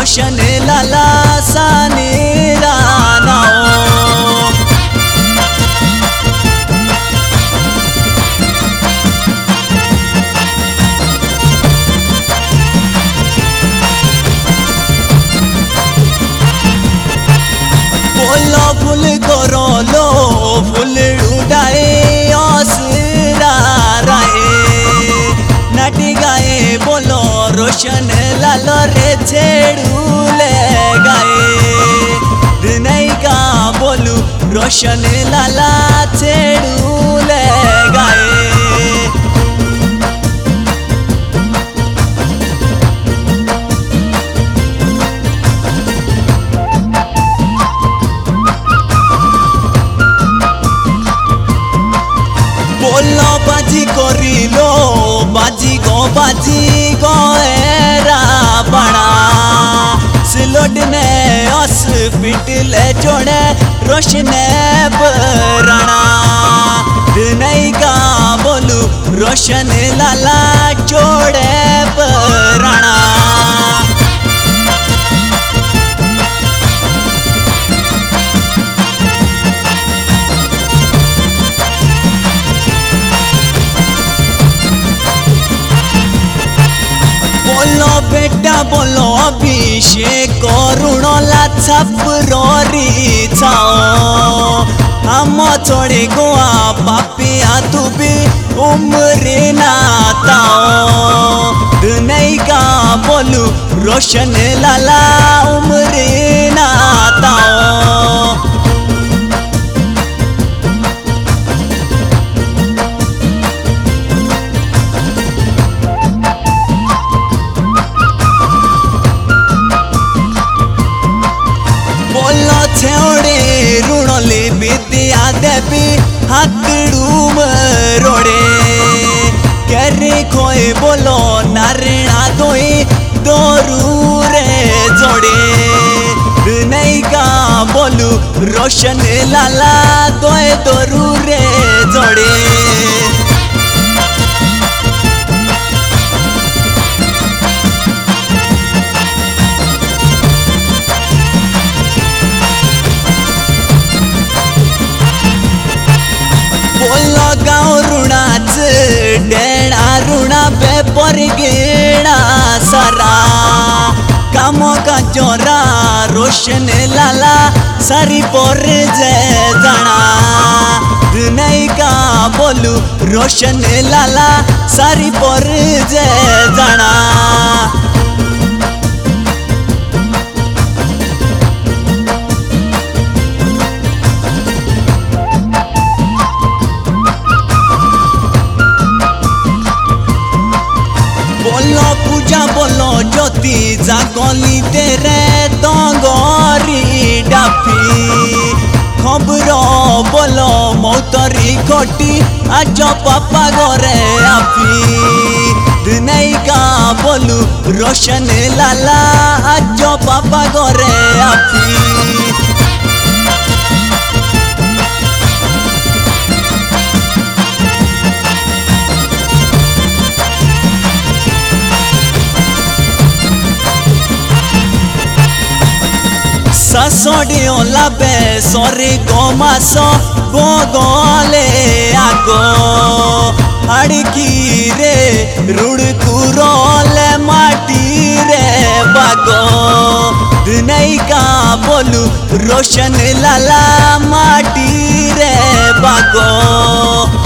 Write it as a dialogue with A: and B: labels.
A: रोशन लाला सानी रानाओ बोलो फुल करो लो फुल उड़ाए आसरा राए नटी गाए बोलो रोशन लालो रे छेड़ूले गाए नहीं का बोलू रोशन लाला छेड़ूले गाए बोलो बाजी करिलो बाजी गो एरा बना सिलोड ने हॉस्पिटल जोड़े रोशने बराना नहीं का बोलू रोशन लाला जोड़े बराना बोलो बेटा बोलो अभिषेक करुणला छापरोरी छाओ हम छोड़े गोआ पापिया तू भी उम्र ना ताओ नहीं का बोलू रोशन लाला उम्र ना ताओ छेड़े रुणले विद्या देवी हाथड़ूम रोड़े करे खोए बोलो नारिणा दोई दोरू रे जोड़े नहीं का बोलू रोशन लाला दोए दोरू रे जोड़े बोलो गाँव रुणाच डेणा रुणा बेपर गेड़ा सारा कामों का जोरा रोशन लाला सारी पर जे जाना नहीं का बोलू रोशन लाला सारी पर जे जाना बोलो पूजा बोलो ज्योति जागली तेरे दंगरी डाफी खबरो बोलो मौतरी घटी आज पापा घरे आपी नहीं का बोलू रोशन लाला आज पापा घरे आपी सासोडियो लाबे सोरी गोमासो गोगोले आगो अड़की रे रुड़कुरोले माटी रे बागो नहीं का बोलू रोशन लाला माटी रे बागो